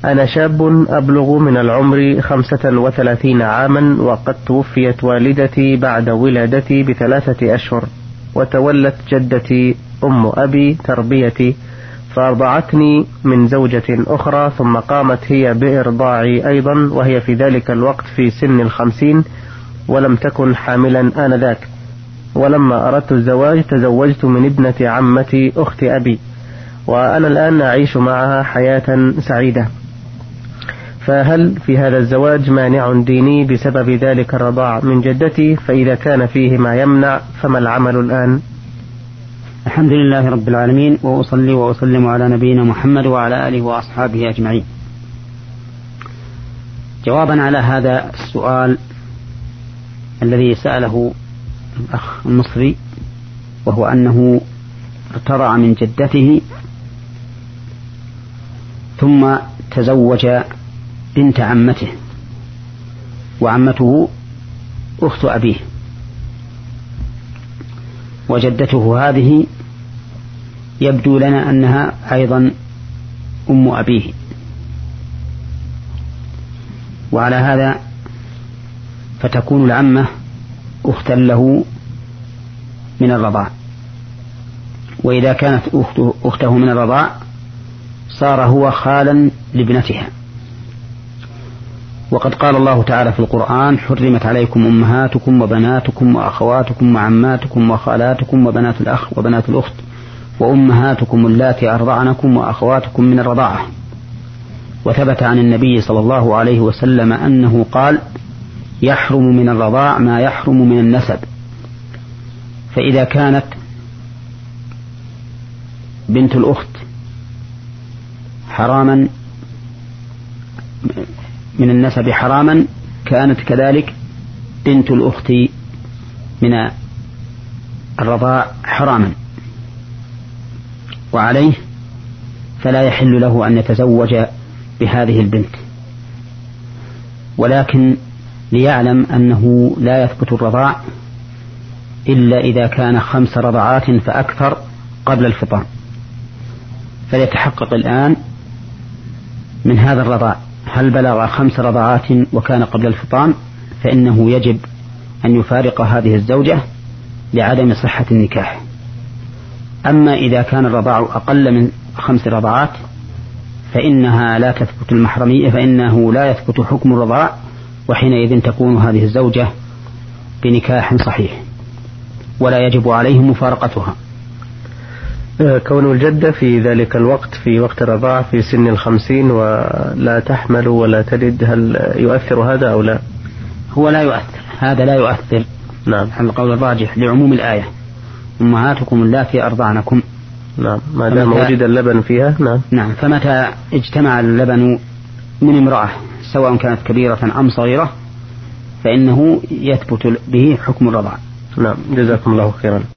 أنا شاب أبلغ من العمر 35 عاما، وقد توفيت والدتي بعد ولادتي ب3 أشهر، وتولت جدتي أم أبي تربيتي، فأرضعتني من زوجة أخرى، ثم قامت هي بإرضاعي أيضا، وهي في ذلك الوقت في سن 50، ولم تكن حاملا آنذاك. ولما أردت الزواج تزوجت من ابنة عمتي أخت أبي، وأنا الآن أعيش معها حياة سعيدة. فهل في هذا الزواج مانع ديني بسبب ذلك الرضاع من جدتي؟ فإذا كان فيه ما يمنع فما العمل الآن؟ الحمد لله رب العالمين، وأصلي وأسلم على نبينا محمد وعلى آله وأصحابه أجمعين. جوابا على هذا السؤال الذي سأله الأخ المصري، وهو أنه ارتضع من جدته ثم تزوج بنت عمته، وعمته أخت أبيه، وجدته هذه يبدو لنا أنها أيضا أم أبيه، وعلى هذا فتكون العمة أختا له من الرضاع. وإذا كانت أخته من الرضاع صار هو خالا لابنتها. وقد قال الله تعالى في القرآن: حرمت عليكم أمهاتكم وبناتكم وأخواتكم وعماتكم وخالاتكم وبنات الأخ وبنات الأخت وأمهاتكم اللاتي أرضعنكم وأخواتكم من الرضاعة. وثبت عن النبي صلى الله عليه وسلم أنه قال: يحرم من الرضاع ما يحرم من النسب. فإذا كانت بنت الأخت حراما من النسب حراما، كانت كذلك بنت الأخت من الرضاع حراما، وعليه فلا يحل له أن يتزوج بهذه البنت. ولكن ليعلم أنه لا يثبت الرضاع إلا إذا كان 5 رضعات فأكثر قبل الفطام، فليتحقق الآن من هذا الرضاع هل بلغ 5 رضعات وكان قبل الفطام، فإنه يجب أن يفارق هذه الزوجة لعدم صحة النكاح. أما إذا كان الرضاع أقل من 5 رضعات فإنها لا تثبت المحرمية، فإنه لا يثبت حكم الرضاع، وحينئذ تكون هذه الزوجة بنكاح صحيح ولا يجب عليه مفارقتها. كون الجدة في ذلك الوقت في وقت الرضاعة في سن 50 ولا تحمل ولا تلد، هل يؤثر هذا أو لا؟ هو لا يؤثر، هذا لا يؤثر. نعم، القول الراجح لعموم الآية: أمهاتكم اللاتي أرضعنكم. نعم، ما دام وجد اللبن فيها. نعم. فمتى اجتمع اللبن من امرأة سواء كانت كبيرة أم صغيرة فإنه يثبت به حكم الرضاع. نعم، جزاكم الله خيرا.